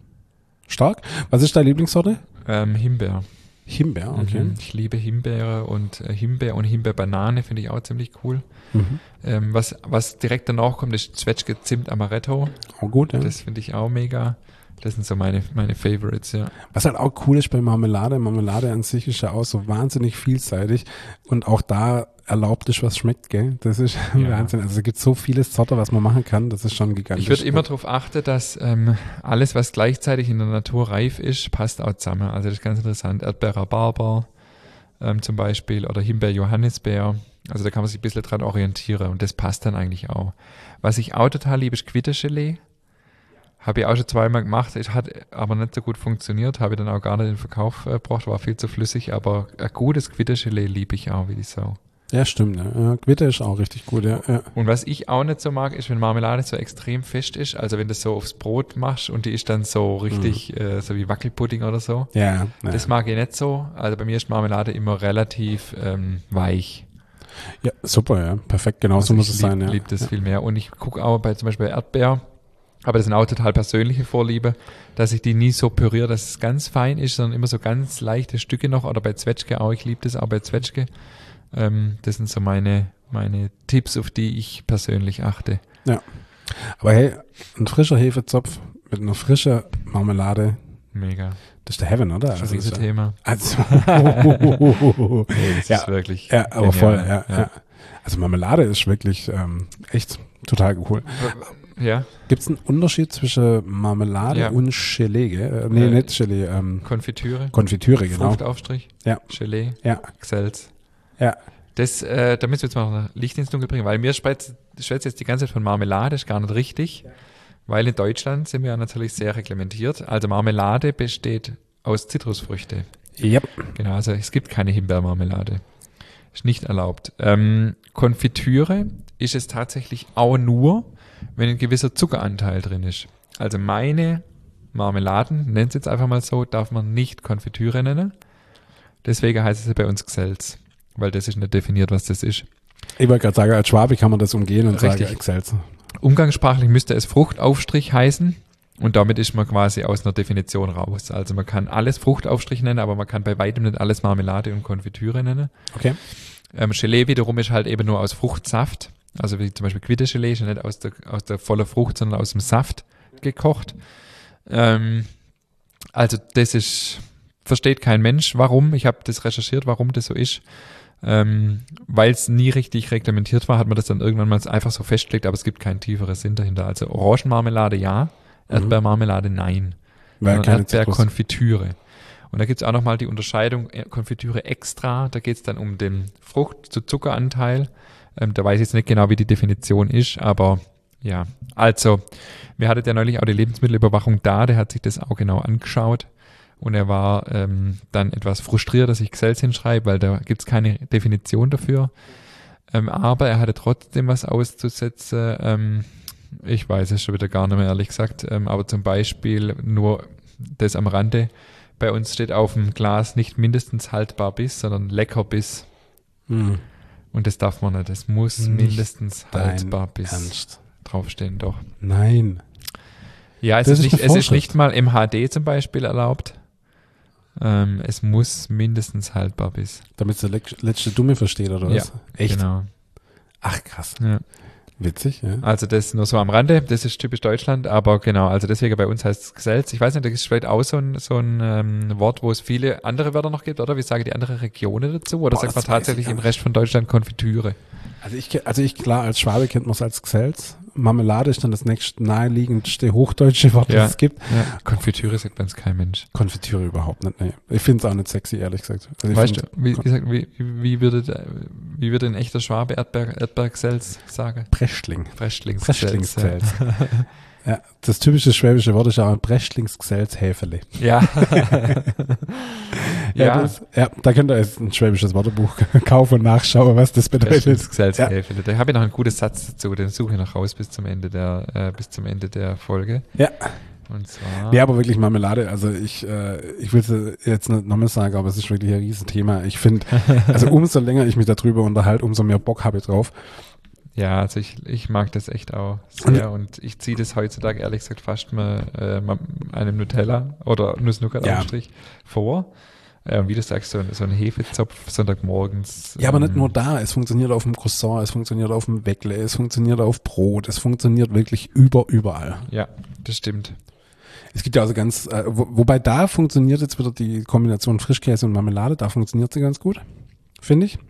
Stark. Was ist deine Lieblingssorte? Himbeer. Himbeer, okay. Mhm. Ich liebe Himbeere und Himbeerbanane finde ich auch ziemlich cool. Mhm. Was direkt danach kommt, ist Zwetschge Zimt Amaretto. Auch gut, ja. Das finde ich auch mega. Das sind so meine Favorites, ja. Was halt auch cool ist bei Marmelade, Marmelade an sich ist ja auch so wahnsinnig vielseitig und auch da erlaubt ist, was schmeckt, gell? Das ist Ja. Wahnsinn. Also es gibt so vieles Sorte, was man machen kann, das ist schon gigantisch. Ich würde immer darauf achten, dass alles, was gleichzeitig in der Natur reif ist, passt auch zusammen. Also das ist ganz interessant. Erdbeer-Rhabarber zum Beispiel oder Himbeer-Johannisbeer. Also da kann man sich ein bisschen dran orientieren und das passt dann eigentlich auch. Was ich auch total liebe, ist Quittergelee. Habe ich auch schon zweimal gemacht, es hat aber nicht so gut funktioniert, habe ich dann auch gar nicht in den Verkauf gebracht, war viel zu flüssig, aber ein gutes Quittergelee liebe ich auch wie die Sau. Ja, stimmt. Ja. Quitte ist auch richtig gut, ja. Ja. Und was ich auch nicht so mag, ist, wenn Marmelade so extrem fest ist, also wenn du das so aufs Brot machst und die ist dann so richtig, so wie Wackelpudding oder so. Ja, Das mag ich nicht so, also bei mir ist Marmelade immer relativ weich. ja, super, ja. Perfekt, genau so muss es sein. Ich Ja. liebe das viel mehr und ich gucke auch zum Beispiel bei Erdbeer, aber das sind auch total persönliche Vorliebe, dass ich die nie so püriere, dass es ganz fein ist, sondern immer so ganz leichte Stücke noch. Oder bei Zwetschge auch, ich liebe das auch bei Zwetschge. Das sind so meine Tipps, auf die ich persönlich achte. Ja. Aber hey, ein frischer Hefezopf mit einer frischen Marmelade, Mega. das ist der Heaven, oder? Das ist ein Also, Riesenthema. also Nee, das Ja. ist wirklich ja, aber voll, genial, ja. Also Marmelade ist wirklich echt total cool. Ja, Gibt es einen Unterschied zwischen Marmelade Ja. und Gelee? Gell? Nee, nicht Gelee, Konfitüre, Konfitüre, genau. Fruchtaufstrich, Ja. Gelee, Ja, Xels. ja. Das, da müssen wir jetzt mal noch Licht ins Dunkel bringen, weil mir schwätzt jetzt die ganze Zeit von Marmelade, ist gar nicht richtig, weil in Deutschland sind wir ja natürlich sehr reglementiert. Also Marmelade besteht aus Zitrusfrüchte. Yep. Genau, also es gibt keine Himbeermarmelade. Ist nicht erlaubt. Konfitüre ist es tatsächlich auch nur, wenn ein gewisser Zuckeranteil drin ist. Also meine Marmeladen, nennt es jetzt einfach mal so, darf man nicht Konfitüre nennen. Deswegen heißt es ja bei uns Xels, weil das ist nicht definiert, was das ist. Ich wollte gerade sagen, als Schwabe kann man das umgehen und Richtig. sagen Excelsior. Umgangssprachlich müsste es Fruchtaufstrich heißen und damit ist man quasi aus einer Definition raus. Also man kann alles Fruchtaufstrich nennen, aber man kann bei weitem nicht alles Marmelade und Konfitüre nennen. Okay. Gelee wiederum ist halt eben nur aus Fruchtsaft, also wie zum Beispiel Quitte-Gelee ist ja nicht aus der voller Frucht, sondern aus dem Saft gekocht. Also das versteht kein Mensch, warum. Ich habe das recherchiert, warum das so ist. Weil es nie richtig reglementiert war, hat man das dann irgendwann mal einfach so festgelegt, aber es gibt keinen tieferen Sinn dahinter. Also Orangenmarmelade ja, Erdbeermarmelade nein. Weil keine Zitrus. Erdbeerkonfitüre. Und da gibt es auch nochmal die Unterscheidung Konfitüre extra, da geht es dann um den Frucht-zu-Zuckeranteil. Da weiß ich jetzt nicht genau, wie die Definition ist, aber ja. Also, wir hatten ja neulich auch die Lebensmittelüberwachung da, der hat sich das auch genau angeschaut. Und er war dann etwas frustriert, dass ich Xels hinschreibe, weil da gibt es keine Definition dafür. Aber er hatte trotzdem was auszusetzen. Ich weiß es schon wieder gar nicht mehr, ehrlich gesagt. Aber zum Beispiel nur das am Rande. Bei uns steht auf dem Glas nicht mindestens haltbar bis, sondern lecker bis. Und das darf man nicht. Es muss Nicht mindestens haltbar bis Ernst? draufstehen, doch. Nein. Ja, es Das ist ist eine nicht Vorschrift. mal im HD zum Beispiel erlaubt. Es muss mindestens haltbar bis. Damit der letzte Dumme versteht, oder was? Echt? Genau. Ach, krass. Ja. Witzig, ja. Also das nur so am Rande, das ist typisch Deutschland, aber genau, also deswegen bei uns heißt es Xels. Ich weiß nicht, das ist vielleicht auch so ein Wort, wo es viele andere Wörter noch gibt, oder? Wie sagen die anderen Regionen dazu? Oder Boah, sagt man das weiß tatsächlich ich im gar Rest von Deutschland Konfitüre? Also ich klar, als Schwabe kennt man es als Xels. Marmelade ist dann das nächst naheliegendste hochdeutsche Wort, das es gibt. Ja. Konfitüre sagt bei uns kein Mensch. Konfitüre überhaupt nicht, nee. Ich finde es auch nicht sexy, ehrlich gesagt. Also ich Weißt du, find- wie würde ein echter Schwabe Erdbeer-Xels sagen? Preschling. Preschlingsxels. Ja, das typische schwäbische Wort ist auch ein Preschlingsxels-Häferle. Ja. Da könnt ihr jetzt ein schwäbisches Wörterbuch kaufen und nachschauen, was das bedeutet. Preschlingsxels-Häferle. Da habe ich noch einen guten Satz dazu, den suche ich noch raus bis zum Ende der Folge. Ja. Und zwar. Ja, aber wirklich Marmelade, also ich will es jetzt nicht nochmal sagen, aber es ist wirklich ein Riesenthema. Ich finde, also umso länger ich mich darüber unterhalte, umso mehr Bock habe ich drauf. Ja, also ich mag das echt auch sehr und ich ziehe das heutzutage ehrlich gesagt fast mal einem Nutella oder Nuss-Nougat-Aufstrich vor. Wie du sagst, so ein Hefezopf Sonntagmorgens. Ja, aber nicht nur da. Es funktioniert auf dem Croissant, es funktioniert auf dem Weckle, es funktioniert auf Brot, es funktioniert wirklich überall. Ja, das stimmt. Es gibt ja also ganz, wobei da funktioniert jetzt wieder die Kombination Frischkäse und Marmelade, da funktioniert sie ganz gut, finde ich.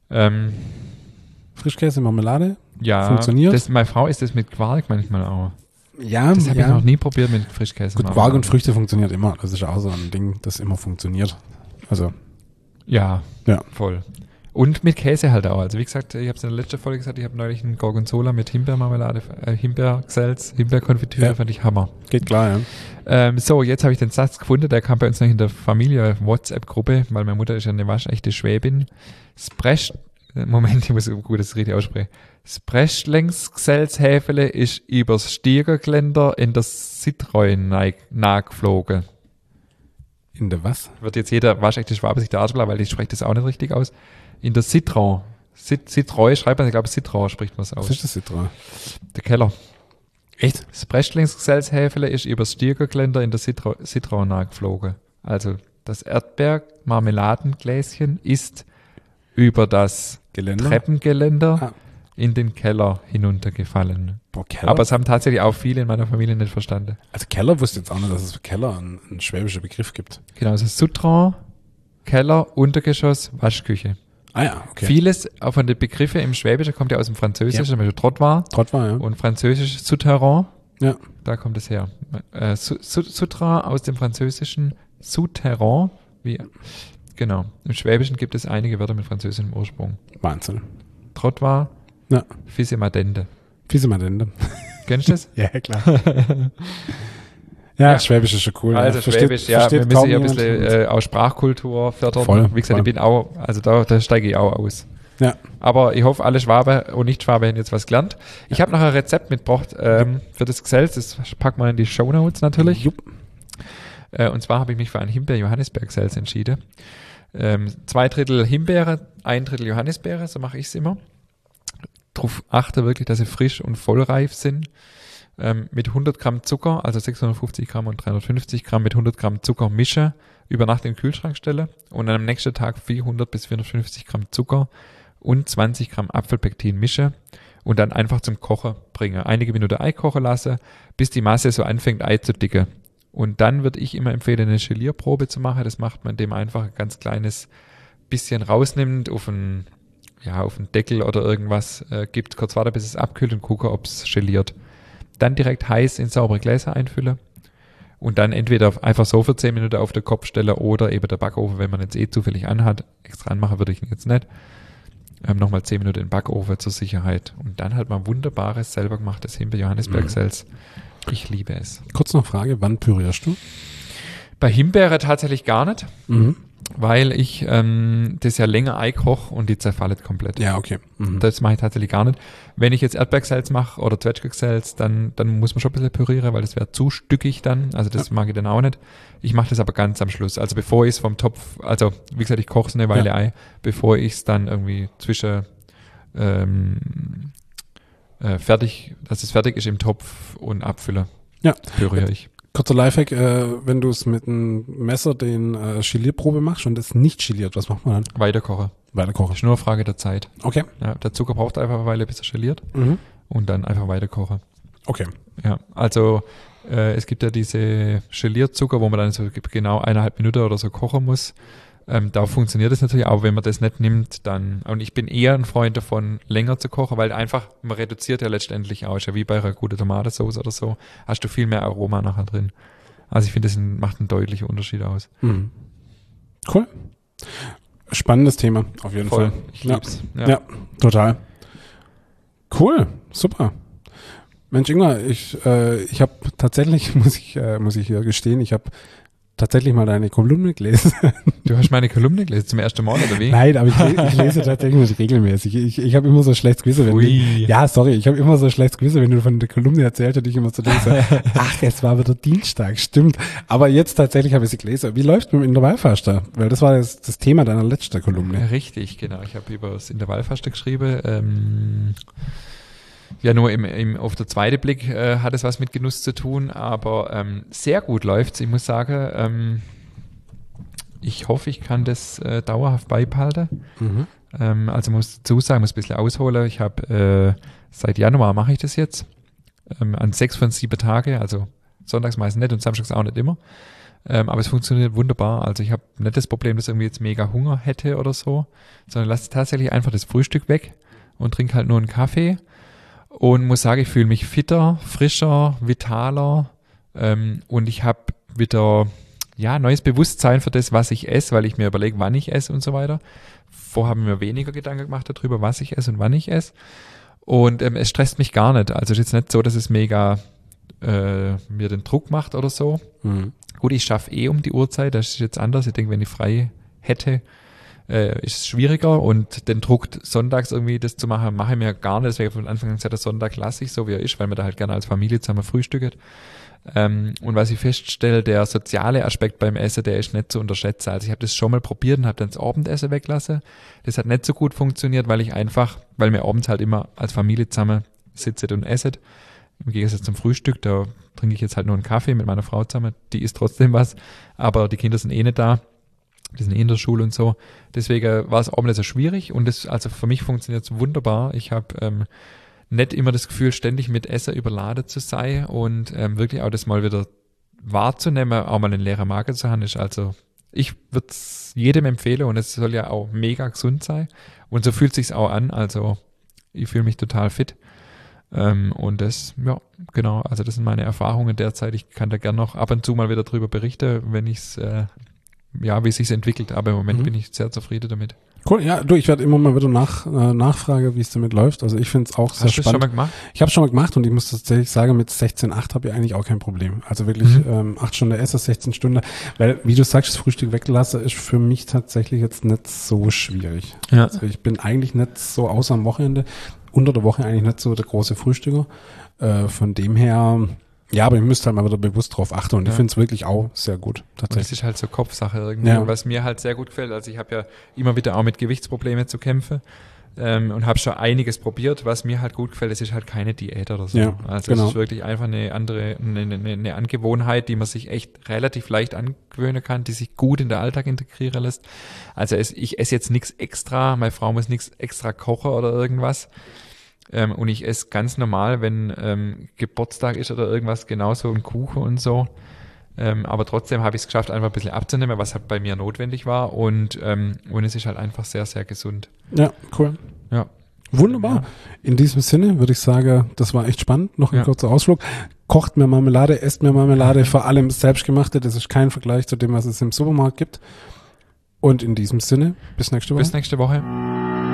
Frischkäse, Marmelade, Ja, funktioniert. Meine Frau isst das mit Quark manchmal auch. Ja, Das habe ich noch nie probiert mit Frischkäse. Gut, Quark und Früchte funktioniert immer. Das ist auch so ein Ding, das immer funktioniert. Also. Ja, Ja. voll. Und mit Käse halt auch. Also wie gesagt, ich habe es in der letzten Folge gesagt, ich habe neulich einen Gorgonzola mit Himbeermarmelade, Himbeerxels, Himbeerkonfitüre, fand ich Hammer. Geht klar, ja. So, jetzt habe ich den Satz gefunden, der kam bei uns noch in der Familie-WhatsApp-Gruppe, weil meine Mutter ist ja eine waschechte Schwäbin. Moment, ich muss gut das richtig aussprechen. Das Preschlingsxels-Häfele ist übers Stiegergeländer in der Citroën nachgeflogen. In der was? Wird jetzt jeder waschechte Schwabe sich der Arsch bleiben, weil ich spreche das auch nicht richtig aus. In der Citroën. Citroën schreibt man, ich glaube Citroën spricht man es aus. Was ist das Citroën? Der Keller. Echt? Das Preschlingsxels-Häfele ist übers Stiegergeländer in der Citroën nachgeflogen. Also das Erdbeer-Marmeladengläschen ist über das Geländer? Treppengeländer in den Keller hinuntergefallen. Boah, Keller? Aber es haben tatsächlich auch viele in meiner Familie nicht verstanden. Also Keller wusste jetzt auch nicht, dass es für Keller einen schwäbischen Begriff gibt. Genau, also Souterrain, Keller, Untergeschoss, Waschküche. Ah ja, okay. Vieles von den Begriffen im Schwäbischen kommt ja aus dem Französischen, zum Beispiel Trottoir Trottoir, ja. und Französisch Souterrain. Ja. Da kommt es her. Souterrain aus dem Französischen Souterrain. Genau. Im Schwäbischen gibt es einige Wörter mit französischem Ursprung. Wahnsinn. Trottoir, Ja. Fisemadende. Fiesemadende. Kennst du das? Ja, klar. Ja, Schwäbisch ist schon cool. Also Schwäbisch, ja, wir müssen ja ein bisschen auch Sprachkultur fördern. Voll, Wie gesagt, voll. ich bin auch, also da steige ich auch aus. Ja. Aber ich hoffe, alle Schwabe und Nicht-Schwabe haben jetzt was gelernt. Ich habe noch ein Rezept mitgebracht für das Xels, das packen wir in die Shownotes natürlich. Jupp. Und zwar habe ich mich für ein Himbeer-Johannisbeer-Xels entschieden. 2 Drittel Himbeere, 1 Drittel Johannisbeere, so mache ich es immer. darauf achte wirklich, dass sie frisch und vollreif sind. Mit 100 Gramm Zucker, also 650 Gramm und 350 Gramm mit 100 Gramm Zucker mische, über Nacht in den Kühlschrank stelle und dann am nächsten Tag 400 bis 450 Gramm Zucker und 20 Gramm Apfelpektin mische und dann einfach zum Kochen bringe. Einige Minuten Ei kochen lasse, bis die Masse so anfängt, Ei zu dicken. Und dann würde ich immer empfehlen, eine Gelierprobe zu machen. Das macht man, indem man einfach ein ganz kleines bisschen rausnimmt, auf einen Deckel oder irgendwas, gibt kurz Wasser, bis es abkühlt und gucke, ob es geliert. Dann direkt heiß in saubere Gläser einfüllen und dann entweder einfach so für 10 Minuten auf den Kopf stellen oder eben der Backofen, wenn man jetzt zufällig anhat. Extra anmachen würde ich ihn jetzt nicht. Nochmal 10 Minuten in den Backofen zur Sicherheit. Und dann halt mal wunderbares, selber gemachtes Himbeer-Johannisbeergesels. Ich liebe es. Kurz noch Frage, wann pürierst du? Bei Himbeere tatsächlich gar nicht, weil ich das ja länger einkoche und die zerfallen komplett. Ja, okay. Das mache ich tatsächlich gar nicht. Wenn ich jetzt Erdbeergesels mache oder Zwetschgengesels, dann muss man schon ein bisschen pürieren, weil das wäre zu stückig dann. Also das mag ich dann auch nicht. Ich mache das aber ganz am Schluss. Also bevor ich es vom Topf, also wie gesagt, ich koche es eine Weile ein, bevor ich es dann irgendwie dass es fertig ist im Topf und abfülle. Ja. Püriere ich. Kurzer Lifehack, wenn du es mit einem Messer den Gelierprobe machst und es nicht geliert, was macht man dann? Weiterkochen. Weiterkochen. Ist nur eine Frage der Zeit. Okay. Ja, der Zucker braucht einfach eine Weile, bis er geliert und dann einfach weiterkochen. Okay. Ja, also es gibt ja diese Gelierzucker, wo man dann so genau 1,5 Minuten oder so kochen muss. Da funktioniert das natürlich auch, wenn man das nicht nimmt, dann, und ich bin eher ein Freund davon, länger zu kochen, weil einfach, man reduziert ja letztendlich auch, ist ja wie bei einer guten Tomatensauce oder so, hast du viel mehr Aroma nachher drin. Also ich finde, das macht einen deutlichen Unterschied aus. Cool. Spannendes Thema, auf jeden Fall. Ich lieb's. Ja, total. Cool, super. Mensch, Ingmar, ich habe tatsächlich, muss ich hier gestehen, ich habe tatsächlich mal deine Kolumne gelesen. Du hast meine Kolumne gelesen zum ersten Mal, oder wie? Nein, aber ich lese tatsächlich nicht regelmäßig. Ich habe immer so schlechtes Gewissen, ich habe immer so schlechtes Gewissen, wenn du von der Kolumne erzählt hast, ich immer so denke, ach, es war wieder Dienstag, stimmt. Aber jetzt tatsächlich habe ich sie gelesen. Wie läuft mit dem Intervallfasten? Weil das war das Thema deiner letzten Kolumne. Richtig, genau. Ich habe über das Intervallfasten geschrieben. Ja, nur auf der zweiten Blick hat es was mit Genuss zu tun, aber sehr gut läuft's. Ich muss sagen, ich hoffe, ich kann das dauerhaft beibehalten. Also muss dazu sagen, muss ein bisschen ausholen. Ich habe seit Januar mache ich das jetzt an 6 von 7 Tage, also sonntags meistens nicht und samstags auch nicht immer. Aber es funktioniert wunderbar. Also ich habe nicht das Problem, dass irgendwie jetzt mega Hunger hätte oder so, sondern lasse tatsächlich einfach das Frühstück weg und trinke halt nur einen Kaffee. Und muss sagen, ich fühle mich fitter, frischer, vitaler und ich habe wieder neues Bewusstsein für das, was ich esse, weil ich mir überlege, wann ich esse und so weiter. Vorher habe ich mir weniger Gedanken gemacht darüber, was ich esse und wann ich esse. Und es stresst mich gar nicht. Also es ist jetzt nicht so, dass es mega mir den Druck macht oder so. Gut, ich schaffe um die Uhrzeit, das ist jetzt anders. Ich denke, wenn ich frei hätte, ist es schwieriger und den Druck sonntags irgendwie das zu machen, mache ich mir gar nicht. Deswegen von Anfang an gesagt, der Sonntag lasse ich so, wie er ist, weil man da halt gerne als Familie zusammen frühstückt. Und was ich feststelle, der soziale Aspekt beim Essen, der ist nicht zu unterschätzen. Also ich habe das schon mal probiert und habe dann das Abendessen weglassen. Das hat nicht so gut funktioniert, weil wir abends halt immer als Familie zusammen sitzen und essen. Im Gegensatz zum Frühstück, da trinke ich jetzt halt nur einen Kaffee mit meiner Frau zusammen. Die isst trotzdem was, aber die Kinder sind nicht da. Die sind in der Schule und so. Deswegen war es auch nicht so schwierig und also für mich funktioniert es wunderbar. Ich habe nicht immer das Gefühl, ständig mit Essen überladen zu sein und wirklich auch das mal wieder wahrzunehmen, auch mal einen leeren Magen zu haben. Also ich würde es jedem empfehlen und es soll ja auch mega gesund sein und so fühlt es sich auch an. Also ich fühle mich total fit. Und das, ja, genau, also das sind meine Erfahrungen derzeit. Ich kann da gerne noch ab und zu mal wieder drüber berichten, wenn ich es wie es sich entwickelt, aber im Moment bin ich sehr zufrieden damit. Cool, ja, ich werde immer mal wieder nachfragen, wie es damit läuft. Also ich finde es auch sehr spannend. Hast du das schon mal gemacht? Ich habe es schon mal gemacht und ich muss tatsächlich sagen, mit 16,8 habe ich eigentlich auch kein Problem. Also wirklich 8 Stunden Essen, 16 Stunden, weil, wie du sagst, das Frühstück weglassen ist für mich tatsächlich jetzt nicht so schwierig. Ja. Also ich bin eigentlich nicht so, außer am Wochenende, unter der Woche eigentlich nicht so der große Frühstücker. Von dem her... Ja, aber ihr müsst halt mal wieder bewusst drauf achten und ich finde es wirklich auch sehr gut. Tatsächlich. Und das ist halt so Kopfsache irgendwie, was mir halt sehr gut gefällt. Also ich habe ja immer wieder auch mit Gewichtsproblemen zu kämpfen. und habe schon einiges probiert, was mir halt gut gefällt. Es ist halt keine Diät oder so. Ja, also genau. es ist wirklich einfach eine Angewohnheit, die man sich echt relativ leicht angewöhnen kann, die sich gut in den Alltag integrieren lässt. Also ich esse jetzt nichts extra, meine Frau muss nichts extra kochen oder irgendwas. Und ich esse ganz normal, wenn Geburtstag ist oder irgendwas, genauso ein Kuchen und so. Aber trotzdem habe ich es geschafft, einfach ein bisschen abzunehmen, was halt bei mir notwendig war. Und es ist halt einfach sehr, sehr gesund. Ja, cool. Ja. Wunderbar. Ja. In diesem Sinne würde ich sagen, das war echt spannend. Noch ein Ja. kurzer Ausflug. Kocht mir Marmelade, esst mir Marmelade, vor allem selbstgemachte. Das ist kein Vergleich zu dem, was es im Supermarkt gibt. Und in diesem Sinne, bis nächste Woche. Bis nächste Woche.